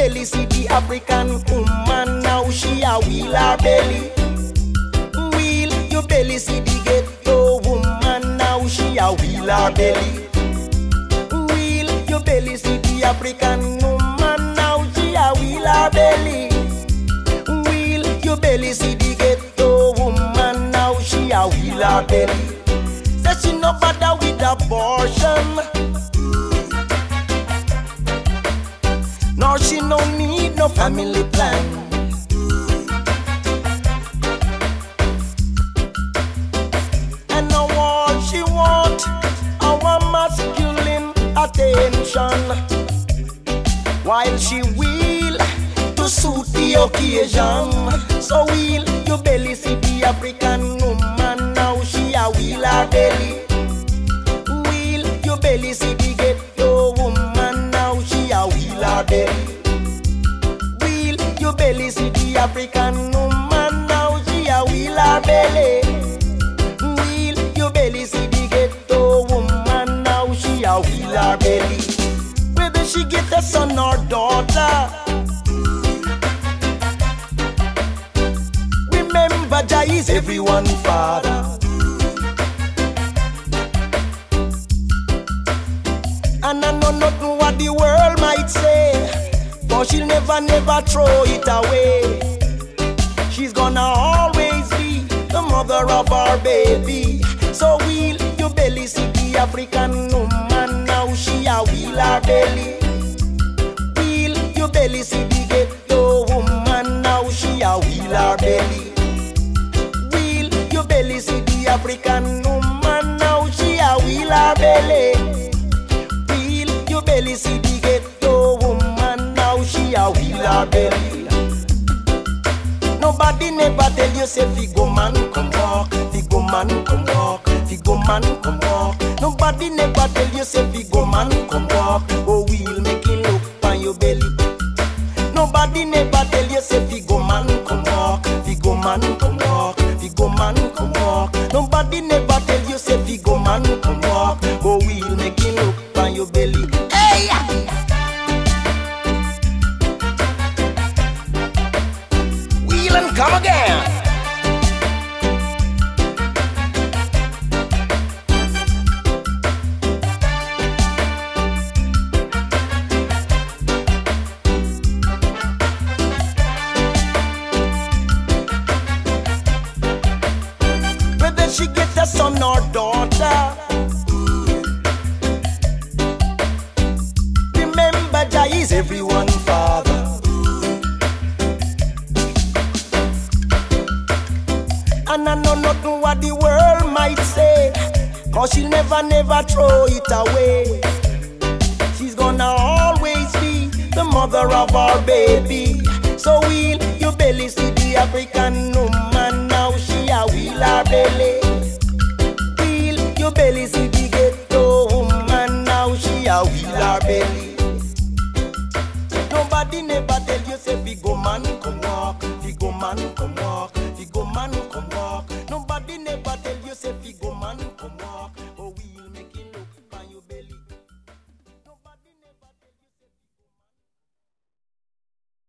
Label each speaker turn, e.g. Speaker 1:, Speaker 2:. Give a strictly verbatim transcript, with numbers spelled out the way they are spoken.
Speaker 1: belly see the African woman, now she a wheel her belly. Wheel your belly see the ghetto woman, now she a wheel her belly. Wheel your belly see the African woman, now she a wheel her belly. Wheel your belly see the ghetto woman, now she a wheel her belly. Say she no bother with abortion, nor she no need no family plan. And now all she want our masculine attention, while she will to suit the occasion. So wheel your belly see the African woman, now she a wheel her belly. Wheel your belly see the ghetto woman, now she a wheel her belly. Wheel your belly see the African woman, now she a wheel her belly. Wheel your belly see the ghetto woman, now she a wheel her belly. Whether she get a son or daughter, remember Jah is everyone's father. And I know nothing what the world might say, but she'll never, never throw it away. She's gonna always be the mother of our baby. So wheel your belly see the African woman, now she a wheel her belly. Wheel your belly see the ghetto woman, now she a wheel her belly. Wheel your belly see the African woman, now she a wheel her belly. Wheel your belly see the ghetto woman, now she a wheel her belly. Nobody never tell you say Figo man come walk, Figo man come walk, Figo man come walk. Nobody never tell you say Figo man come walk, oh we'll make it look on your belly. Nobody never tell you say Figo man come walk, Figo man come walk, Figo man come walk. Nobody never tell you say Figo man come walk, oh we'll make it look on your belly. Hey! Wheel and come again. Whether she get a son or daughter, remember Jah is everyone's father. And I know nothing what the world might say, cause she'll never, never throw it away. She's gonna always be the mother of our baby. So wheel your belly see the African woman, now she a wheel her belly. Wheel your belly see the ghetto woman, now she a wheel her belly. Nobody never tell you say Figo man come